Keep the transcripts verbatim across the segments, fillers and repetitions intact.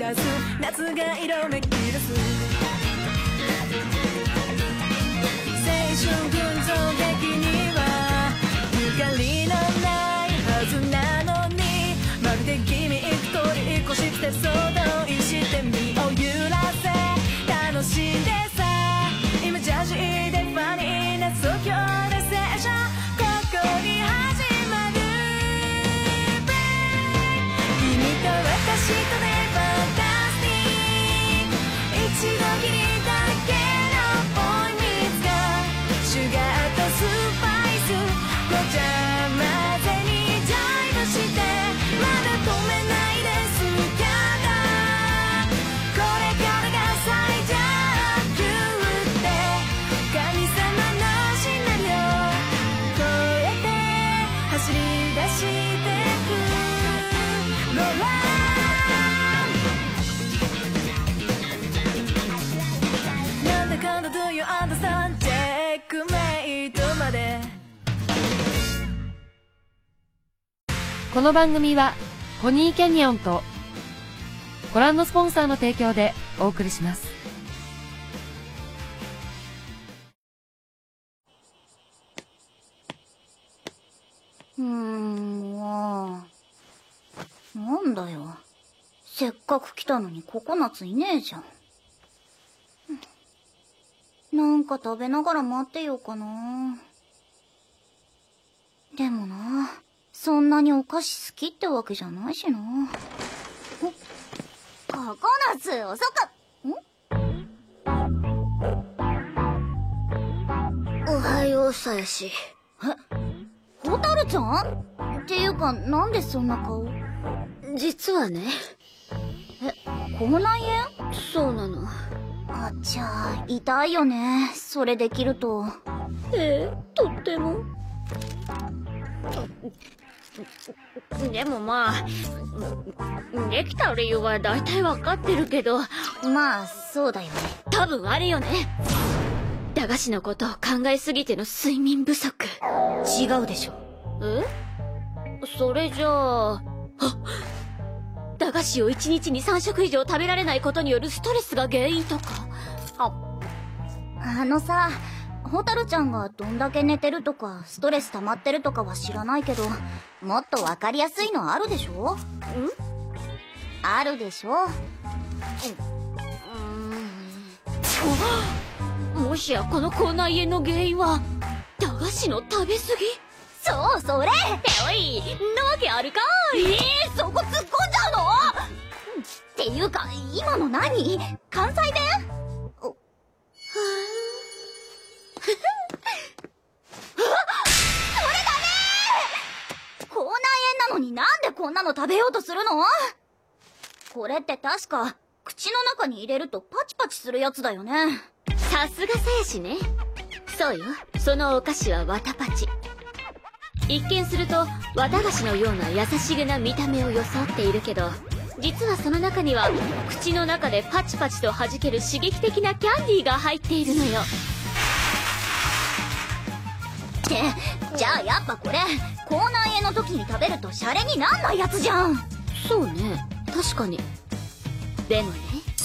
出す夏が色めき出す青春群像劇にはゆかりのないはずなのにまるで君一人越して想像してみを揺らせ楽しんでさ今ジャージでファニーな即興で聖書ここに始まる君と私とねファンタスティック一度きりだけのボーイミーツがシュガーとスパイスごちゃ混ぜにジャイブしてまだ止めないですからこれからが最上級って神様のシナリオ超えて走り出してくローラーなんだかんだ Do you understand チェックメイトまでこの番組はポニーキャニオンとご覧のスポンサーの提供でお送りします。 うーん、もう。なんだよ。せっかく来たのにココナッツいねえじゃん。なんか食べながら待ってようかな。でもな、そんなにお菓子好きってわけじゃないしな。ココナッツ遅かっ。ん？おはようさやし。え？ホタルちゃん？っていうかなんでそんな顔？ 実はね。 え、口内炎？ そうなの。 あっちゃ痛いよね、それできると。 ええ、とっても。でもまあ、できた理由は大体わかってるけど。 まあそうだよね。 多分あれよね。駄菓子のことを考えすぎての睡眠不足。 違うでしょ。 え？それじゃあ、あ、駄菓子を一日にさん食以上食べられないことによるストレスが原因とか。 あ、あのさ、ホタルちゃんがどんだけ寝てるとかストレス溜まってるとかは知らないけど、もっとわかりやすいのあるでしょ？ん？あるでしょ？ うん、もしやこの口内炎の原因は駄菓子の食べ過ぎ？ そう、それ！ っておい、んなわけあるかい。 えー、そこ突っ込んじゃうの？っていうか、今の何？関西弁？おはぁそれダメ！口内炎なのになんでこんなの食べようとするの？これって確か、口の中に入れるとパチパチするやつだよね。 さすがさやしね。そうよ、そのお菓子はわたパチ。一見すると綿菓子のような優しげな見た目を装っているけど、実はその中には口の中でパチパチと弾ける刺激的なキャンディーが入っているのよ。 ってじゃあやっぱこれ口内炎の時に食べるとシャレになんないやつじゃん。 そうね、確かに。でもね、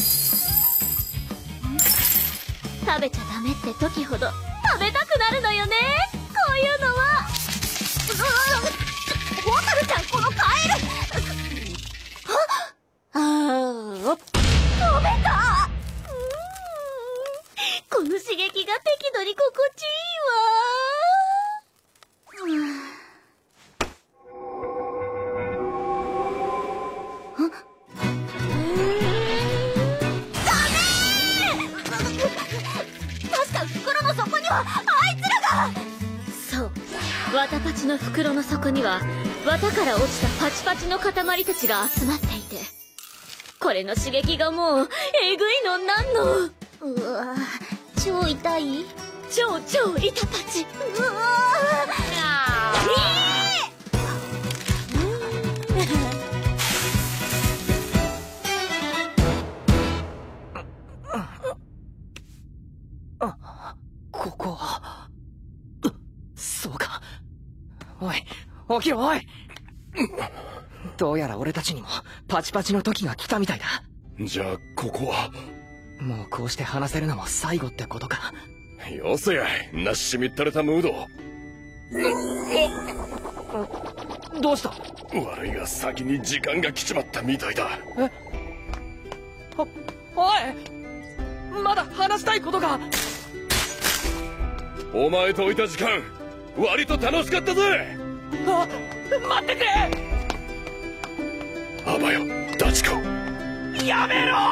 食べちゃダメって時ほど食べたくなるのよね、こういうのは。 ホタルちゃん、このカエル。 ああ、食べた。 この刺激が適度に心地いいわ。 確か袋の底にはあいつらが。 そう、わたパチの袋の底には綿から落ちたパチパチの塊たちが集まっていて、これの刺激がもうえぐいのなんの。 うわ、超痛い？ 超超痛パチ。 うわあここは、そうか。おい、起きろおい。どうやら俺たちにもパチパチの時が来たみたいだ。 じゃあここはもうこうして話せるのも最後ってことか。 よせやい、なしみったれたムード。 どうした？ 悪いが先に時間が来ちまったみたいだ。 え？お、おい！まだ話したいことが。 お前といた時間割と楽しかったぜ。 あ、待ってくれ！ あばよ、ダチコ。 やめろー！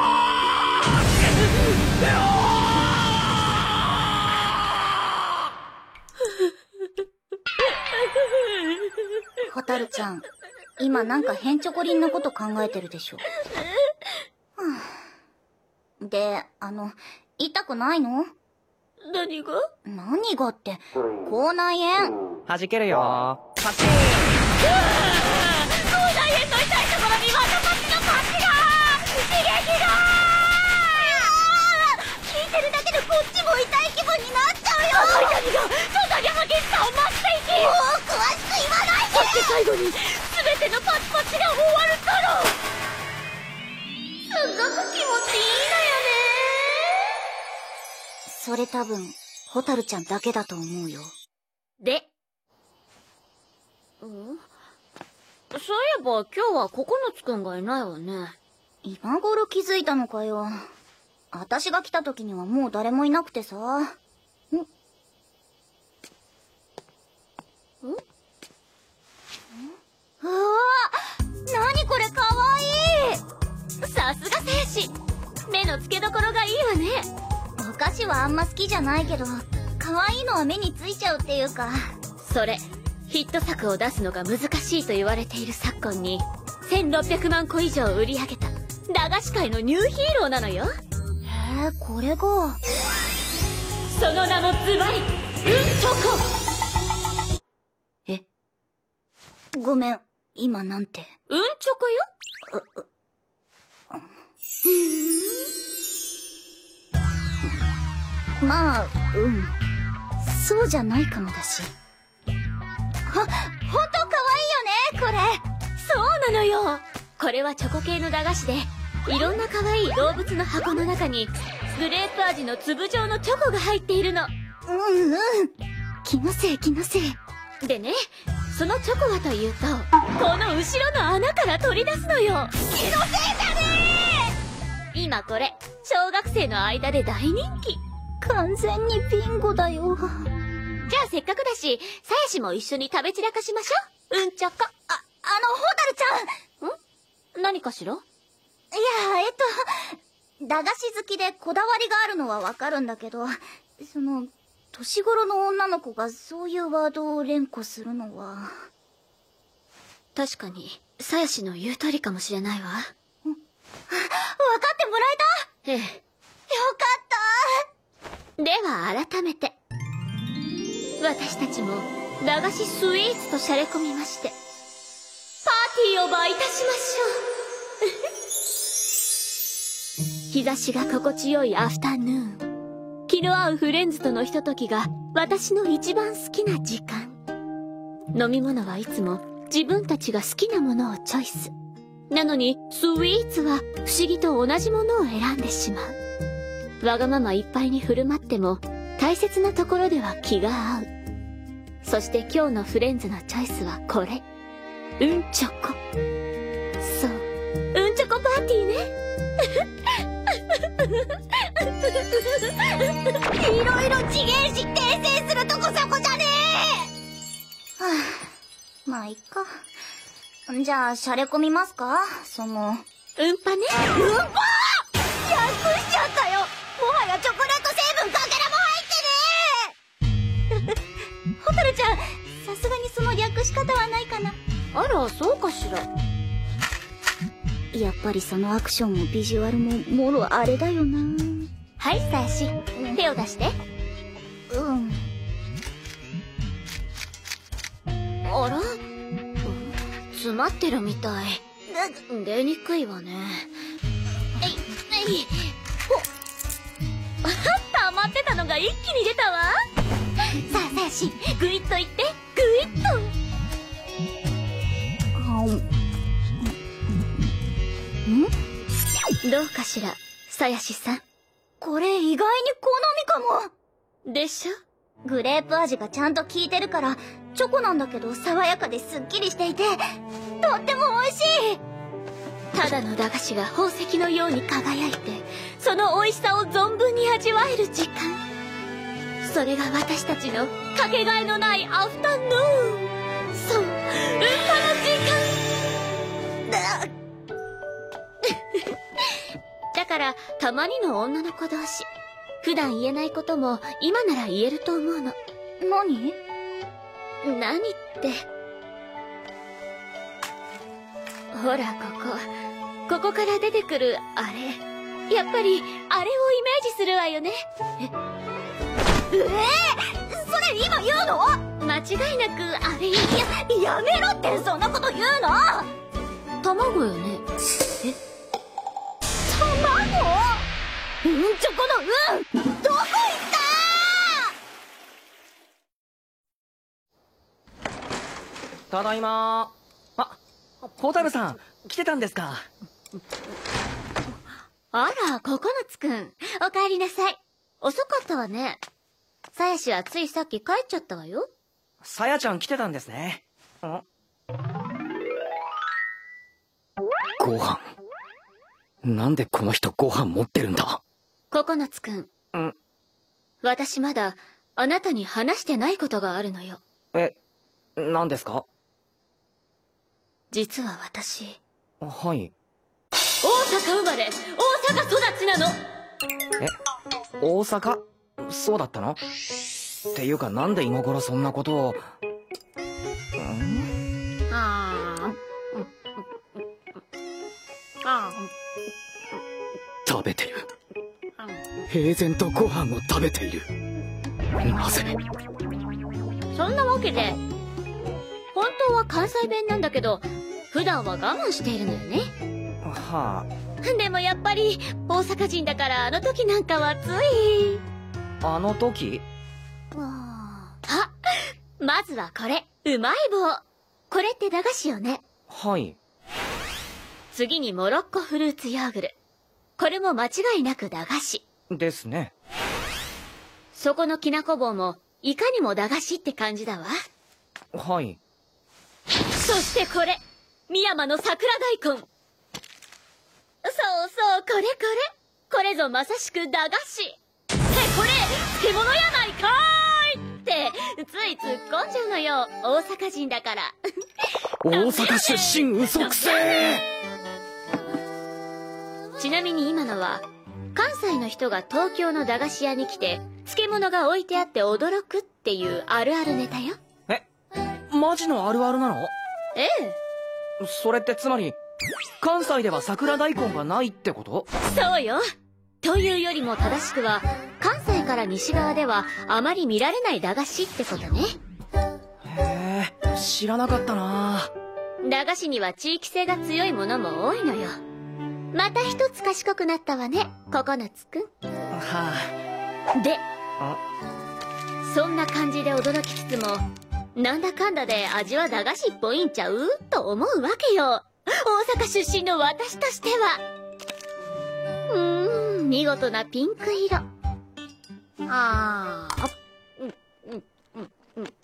ホタルちゃん、今なんかヘンチョコリンのこと考えてるでしょ。はあ、で、あの、痛くないの？ 何が？ 何がって、口内炎。 弾けるよー。パチーン！ 口内炎の痛いところにまたパチのパチが！刺激が！ 聞いてるだけでこっちも痛い気分になっちゃうよ。 あの痛みが外に激しさを増していき、 もう詳しく言わないで。 そして最後に全てのパチパチが終わるから。すごく気持ちいいのよね。 それ多分、ホタルちゃんだけだと思うよ。 で、ん？そういえば今日はココナツくんがいないわね。 今頃気づいたのかよ。私が来た時にはもう誰もいなくてさ。ん？ん？うわ！何これかわいい！ さすが戦士！目の付けどころがいいわね。 お菓子はあんま好きじゃないけど、可愛いのは目についちゃうっていうか。 それ、ヒット作を出すのが難しいと言われている昨今に、せんろっぴゃくまんこ以上売り上げた、駄菓子界のニューヒーローなのよ。 へえ、これが。 その名もズバリ、うんチョコ！え？ ごめん、今なんて。 うんチョコよ？ う、うまあ、うん。そうじゃないかもだし。ほ、ほんと可愛いよね、これ。 そうなのよ。これはチョコ系の駄菓子で、いろんな可愛い動物の箱の中に、グレープ味の粒状のチョコが入っているの。 うんうん。気のせい気のせい。 でね、そのチョコはというと、この後ろの穴から取り出すのよ。気のせいじゃねえ！今これ、小学生の間で大人気。 完全にビンゴだよ。 じゃあせっかくだし、さやしも一緒に食べ散らかしましょう。うんチョコ。 あ、あの、ホタルちゃん！ ん？何かしら？ いや、えっと、駄菓子好きでこだわりがあるのはわかるんだけど、その、年頃の女の子がそういうワードを連呼するのは。 確かに、さやしの言う通りかもしれないわ。 わかってもらえた？ ええ。 よかった。 では改めて、私たちも駄菓子スイーツとしゃれ込みまして、パーティーをばいたしましょう。日差しが心地よいアフタヌーン。気の合うフレンズとのひとときが私の一番好きな時間。飲み物はいつも自分たちが好きなものをチョイス。なのにスイーツは不思議と同じものを選んでしまう。わがままいっぱいに振る舞っても大切なところでは気が合う。そして今日のフレンズのチョイスはこれ。うんチョコ。そう、うんチョコパーティーね。 いろいろ次元し訂正するとこそこじゃねえ。はあ、まあいっか。じゃあ、シャレ込みますか？その。 うんぱね。 うんぱ！訳しちゃったよ。もはやチョコレート成分かけらも入ってねえ。ホタルちゃん、さすがにその略し方はないかな。 あら、そうかしら。 やっぱりそのアクションもビジュアルももろあれだよな。 はい、さやし、手を出して。 うん。 あら、詰まってるみたい。出にくいわね。えい、えい、ほっ。溜まってたのが一気に出たわ。さあ、さやし、グイッといって、グイッと。 あん。ん？ どうかしら、さやしさん。 これ意外に好みかも。 でしょ？ グレープ味がちゃんと効いてるから、チョコなんだけど爽やかですっきりしていて、とっても美味しい。 ただの駄菓子が宝石のように輝いて、その美味しさを存分に味わえる時間。それが私たちのかけがえのないアフタヌーン。そう、うんこの時間。だからたまにの女の子同士、普段言えないことも今なら言えると思うの。 何？ 何って、ほらここ、ここから出てくるあれ、やっぱりあれをイメージするわよね。 ええー、それ今言うの？ 間違いなくあれ。 いや、やめろって、そんなこと言うの。 卵よね。え、 卵？うんちょこのうん、どこ行った？ ただいまー。あ、ホタルさん来てたんですか。 あら、ココナツくん、お帰りなさい。遅かったわね。さやしはついさっき帰っちゃったわよ。 さやちゃん来てたんですね。ん？ご飯。なんでこの人ご飯持ってるんだ。 ココナツくん。 ん？ 私まだあなたに話してないことがあるのよ。 え、何ですか？ 実は私。 はい。 大阪生まれ、大阪育ちなの。 え、大阪？そうだったの？っていうかなんで今頃そんなことを。ん？ あーあー食べてる。平然とご飯を食べている。なぜ？ そんなわけで、本当は関西弁なんだけど、普段は我慢しているのよね。 はあ。 でもやっぱり大阪人だから、あの時なんかはつい。 あの時？ あ、まずはこれ、うまい棒。これって駄菓子よね。 はい。 次にモロッコフルーツヨーグル。これも間違いなく駄菓子。 ですね。 そこのきなこ棒も、いかにも駄菓子って感じだわ。 はい。 そしてこれ、深山の桜大根。そうそう、これこれ。これぞまさしく駄菓子。ってこれ、漬物やないかーいって、つい突っ込んじゃうのよ。大阪人だから。 大阪出身嘘くせえ。 ちなみに今のは、関西の人が東京の駄菓子屋に来て、漬物が置いてあって驚くっていうあるあるネタよ。 え、マジのあるあるなの？ ええ。 それってつまり、関西では桜大根がないってこと？ そうよ。というよりも正しくは、関西から西側ではあまり見られない駄菓子ってことね。 へえ、知らなかったな。 駄菓子には地域性が強いものも多いのよ。また一つ賢くなったわね、ココナツくん。 はあ。で、 あ、 そんな感じで驚きつつも、なんだかんだで味は駄菓子っぽいんちゃうと思うわけよ。大阪出身の私としては。うーん、見事なピンク色。あー、うん、うん、うん、うん、うん。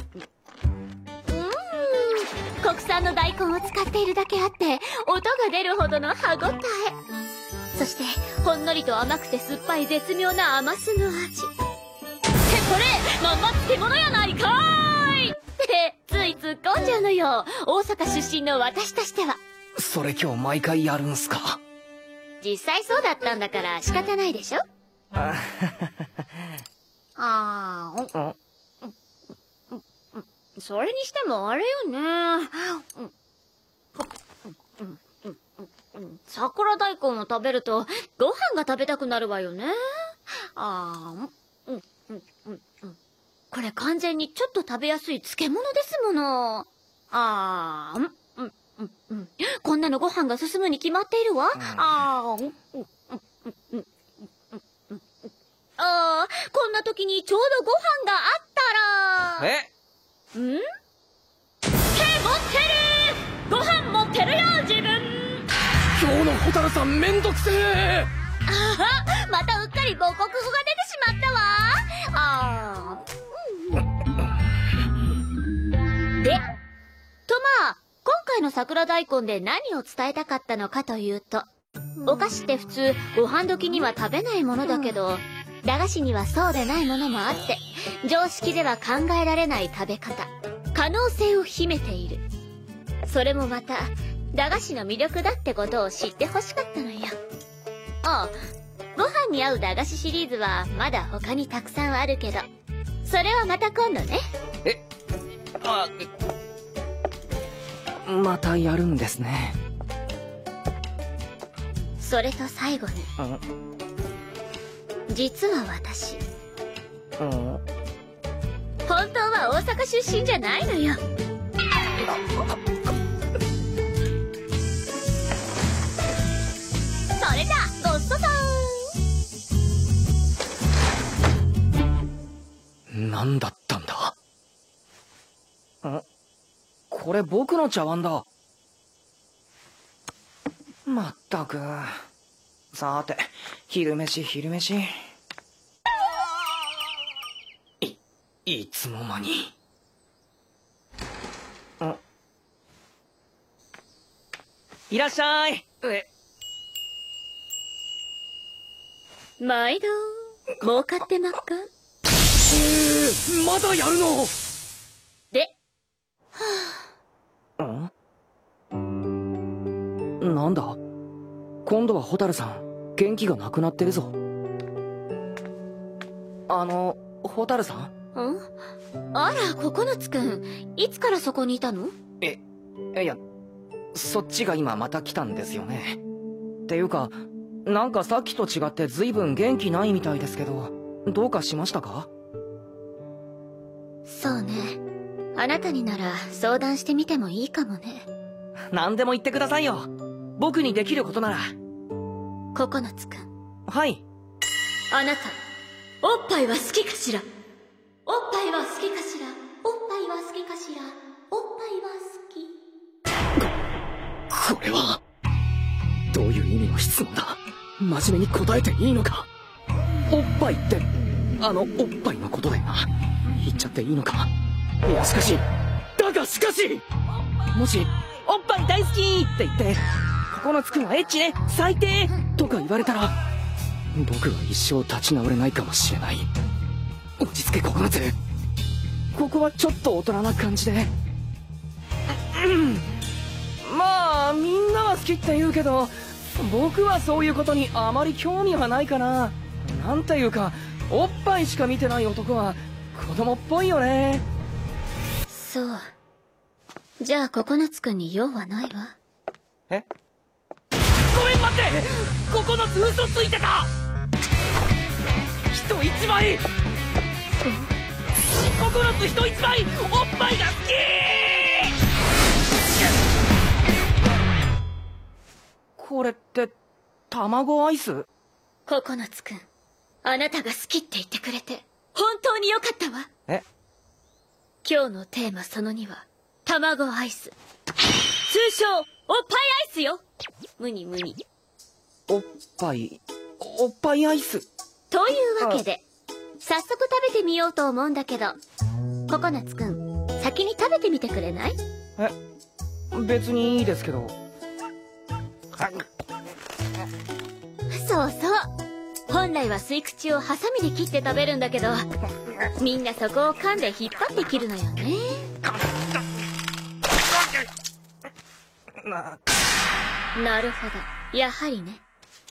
国産の大根を使っているだけあって、音が出るほどの歯ごたえ。そして、ほんのりと甘くて酸っぱい絶妙な甘酢の味。ってこれ、まんま漬物やないかーいって、つい突っ込んじゃうのよ。大阪出身の私としては。 それ今日毎回やるんすか？ 実際そうだったんだから仕方ないでしょ？ ああー、 あ、 それにしてもあれよね。桜大根を食べるとご飯が食べたくなるわよね。ああ、うん、うん、うん、うん。これ完全にちょっと食べやすい漬物ですもの。ああ、うん、うん、うん、うん。こんなのご飯が進むに決まっているわ。ああ、うん、うん、うん、うん、うん。ああ、こんな時にちょうどご飯があったら。 え？ ん？手持ってる！ご飯持ってるよ、自分！ 今日のの蛍さんめんどくせえ。 ああ、またうっかり母国語が出てしまったわ。あー、うん、で、とまあ今回の桜大根で何を伝えたかったのかというと、お菓子って普通ご飯時には食べないものだけど、駄菓子にはそうでないものもあって、常識では考えられない食べ方、可能性を秘めている。それもまた駄菓子の魅力だってことを知ってほしかったのよ。ああ、ご飯に合う駄菓子シリーズはまだ他にたくさんあるけど、それはまた今度ね。 え、あ、またやるんですね。 それと最後に、実は私、 うん、 本当は大阪出身じゃないのよ。それじゃあごちそうさん。何だったんだ。ん、これ僕の茶碗だ。まったく。さーて、昼飯昼飯。い、いつの間に。ん、いらっしゃい。え、 毎度儲かってまっか。 えー、まだやるの。 で、 はあ、ん、なんだ、今度は蛍さん元気がなくなってるぞ。あの蛍さん。 ん、あら、ココナツくん、いつからそこにいたの？ え、いや、そっちが今また来たんですよね。っていうか、なんかさっきと違って随分元気ないみたいですけど、どうかしましたか？ そうね、あなたになら相談してみてもいいかもね。 何でも言ってくださいよ、僕にできることなら。 ココナツくん。 はい。 あなた、おっぱいは好きかしら？おっぱいは好きかしら？おっぱいは好きかしら？おっぱいは好き。 これはどういう意味の質問だ。真面目に答えていいのか。おっぱいってあのおっぱいのことだよな。言っちゃっていいのか。いやしかし、だがしかし、もしおっぱい大好きって言ってココナツくんはエッチね最低とか言われたら、僕は一生立ち直れないかもしれない。落ち着けココナツ、ここはちょっと大人な感じで。うん、まあみんなは好きって言うけど、僕はそういうことにあまり興味はないかな。なんていうか、おっぱいしか見てない男は子供っぽいよね。 そう。じゃあココナツくんに用はないわ。 え、ごめん待って、ココナツ嘘ついてた。人一倍、ココナツ人一倍おっぱいが好き。これって卵アイス？ ココナツくん、あなたが好きって言ってくれて本当によかったわ。 え？ 今日のテーマそのには卵アイス、通称おっぱいアイスよ。無に無に。 おっぱい、おっぱいアイスというわけで早速食べてみようと思うんだけど、ココナツくん先に食べてみてくれない？ え、別にいいですけど。 そうそう、本来は吸い口をハサミで切って食べるんだけど、みんなそこを噛んで引っ張って切るのよね。なるほど、やはりね。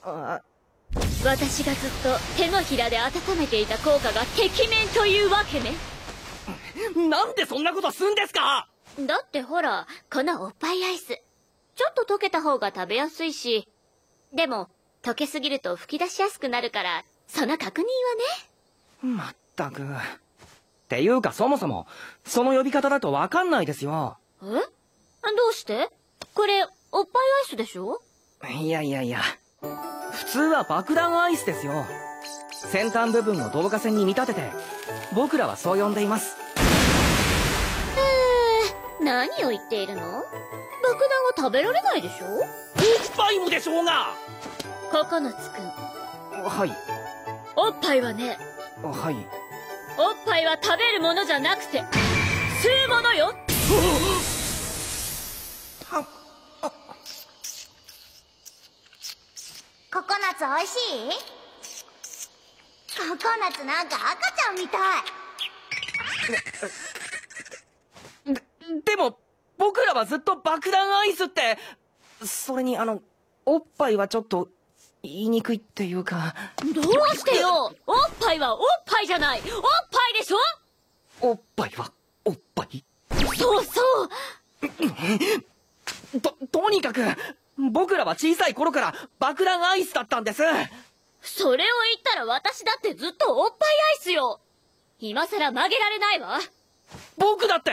私がずっと手のひらで温めていた効果がてきめんというわけね。 なんでそんなことすんですか？ だってほら、このおっぱいアイスちょっと溶けた方が食べやすいし、でも溶けすぎると吹き出しやすくなるから、その確認はね。 まったく。っていうかそもそもその呼び方だとわかんないですよ。 え？どうして？これおっぱいアイスでしょ？ いやいやいや、普通は爆弾アイスですよ。先端部分を導火線に見立てて僕らはそう呼んでいます。 えー、何を言っているの？爆弾爆弾は食べられないでしょ。 おっぱいもでしょうが。 ココナツくん、 はい。 おっぱいはね、 はい。 おっぱいは食べるものじゃなくて吸うものよ。 ココナツおいしい？ココナツなんか赤ちゃんみたい。 で、でも、僕らはずっと爆弾アイスって、それにあの、おっぱいはちょっと、言いにくいっていうか。 どうしてよ。おっぱいはおっぱいじゃない。おっぱいでしょ。 おっぱいは、おっぱい？ そうそう。 と、とにかく、僕らは小さい頃から爆弾アイスだったんです。 それを言ったら私だってずっとおっぱいアイスよ。今さら曲げられないわ。 僕だって。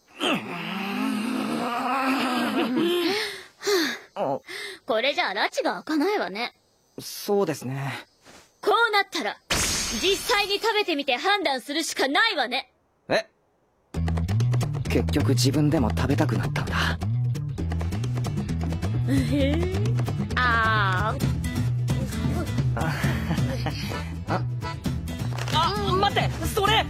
これじゃあ拉致が開かないわね。 そうですね。 こうなったら実際に食べてみて判断するしかないわね。 え？結局自分でも食べたくなったんだ。 えー、あーああ、待って、それ。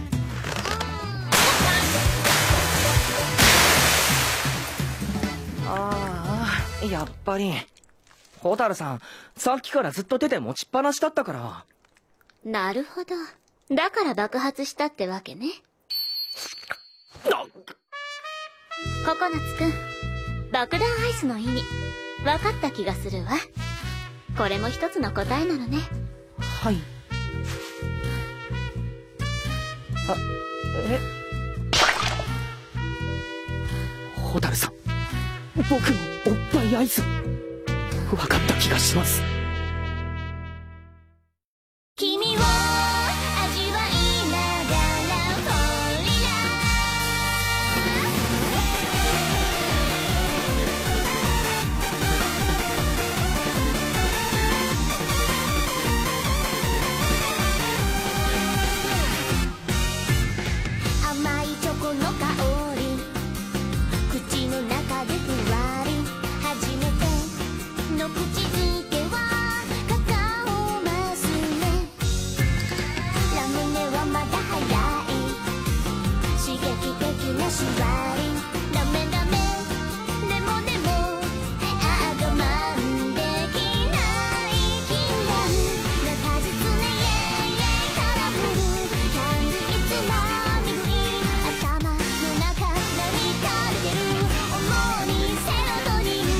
ああ、やっぱり蛍さん、さっきからずっと手で持ちっぱなしだったから。 なるほど。だから爆発したってわけね。ココナツくん、爆弾アイスの意味分かった気がするわ。これも一つの答えなのね。 はい。あ、え？蛍さん、僕のおっぱいアイス分かった気がします。 君を味わいながらフォーリラ甘いチョコの香り口の中でふわり初めての口づけはカカオマスねラムネはまだ早い刺激的なシュワリダメダメでもでもああ我慢できない禁断な果実ねイエイイエイカラフルキャンディーつまみ食い頭の中何か出てる主にセロトニン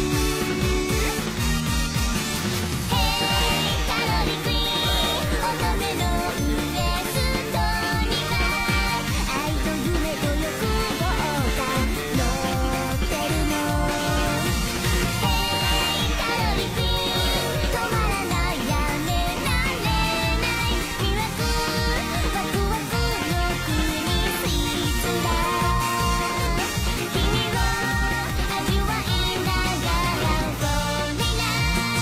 ヘイカロリーフリー乙女のウエストには愛と夢と欲望が乗ってるのヘイカロリーフリー止まらないやめられない魅惑ワクワクの国スイーツだ君を味わいながらフォーリラ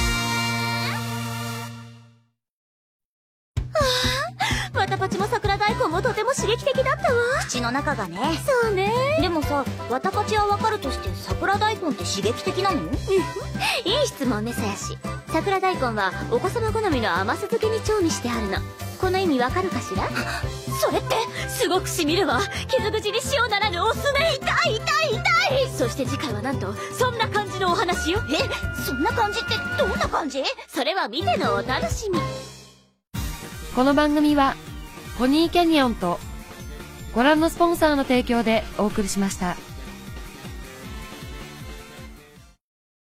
わたパチも桜大根もとても刺激的だったわ。口の中がね。そうね。でもさ、わたパチはわかるとして桜大根って刺激的なの？ いい質問ね、さやし。桜大根はお子様好みの甘酢漬けに調味してあるの。この意味わかるかしら？それってすごくしみるわ。傷口に塩ならぬおすね。痛い痛い痛い。そして次回はなんとそんな感じのお話よ。 え、そんな感じってどんな感じ？ それは見てのお楽しみ。 この番組はポニーキャニオンとご覧のスポンサーの提供でお送りしました。